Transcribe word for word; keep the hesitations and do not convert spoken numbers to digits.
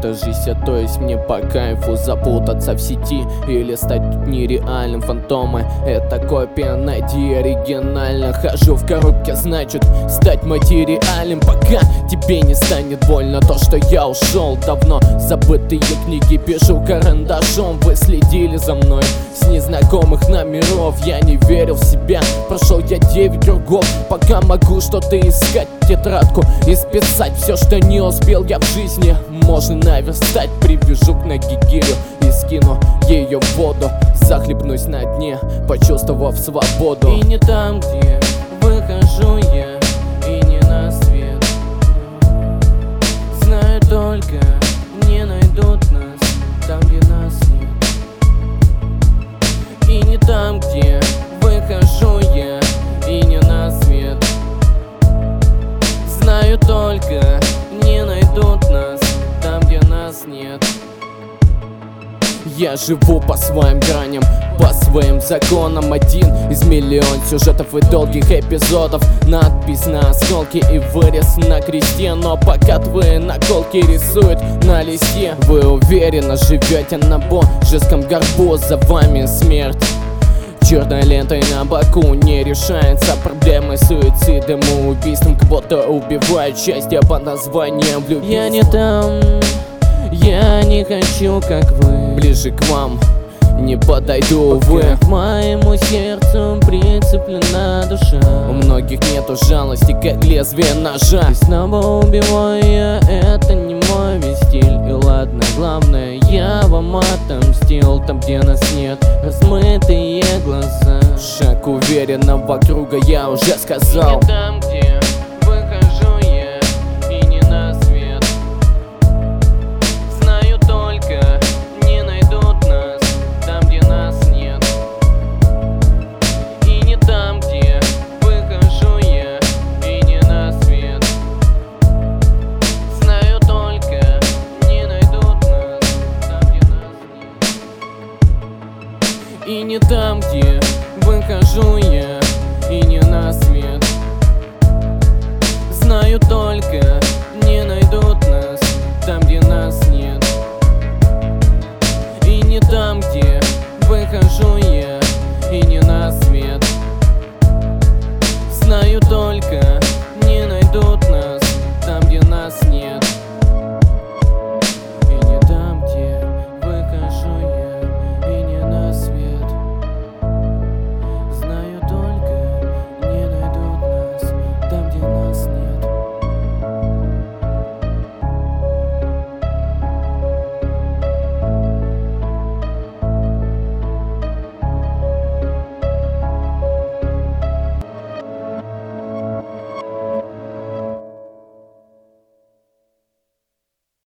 это жизнь, а то есть мне по кайфу запутаться в сети или стать нереальным. Фантомы — это копия, найди оригинально. Хожу в коробке, значит стать материальным. Пока тебе не станет больно то, что я ушел. Давно забытые книги пишу карандашом. Вы следили за мной с незнакомых номеров. Я не верил в себя, прошел я девять кругов. Пока могу что-то искать, тетрадку и списать все, что не успел я в жизни. Можно наверстать, привяжу к ноге гирю и скину ее в воду. Захлебнусь на дне, почувствовав свободу. И не там, где выхожу я, и не на свет. Знаю только, не найдут нас там, где нас нет. И не там, где выхожу я, и не на свет. Знаю только, не найдут нас там, где нас нет. Я живу по своим граням, по своим законам. Один из миллион сюжетов и долгих эпизодов. Надпись на осколке и вырез на кресте. Но пока твои наколки рисуют на листе, вы уверенно живете на божеском горбу. За вами смерть черной лентой на боку. Не решается проблемы суицидом и убийством. Кого-то убивает счастье по названиям влюбиться. Я не там, я не хочу, как вы. Ближе к вам не подойду, увы. К моему сердцу прицеплена душа. У многих нету жалости, как лезвие ножа. И снова убиваю я, это не мой весь стиль. И ладно, главное, я вам отомстил. Там, где нас нет, размытые глаза. Шаг уверенного круга, я уже сказал. И не там, где выхожу я, и не на свет. Знаю только, не найдут нас там, где нас нет. И не там, где выхожу я, и не на свет. Знаю только, не найдут нас там, где нас нет. И не там, где выхожу я, и не на свет. Знаю только,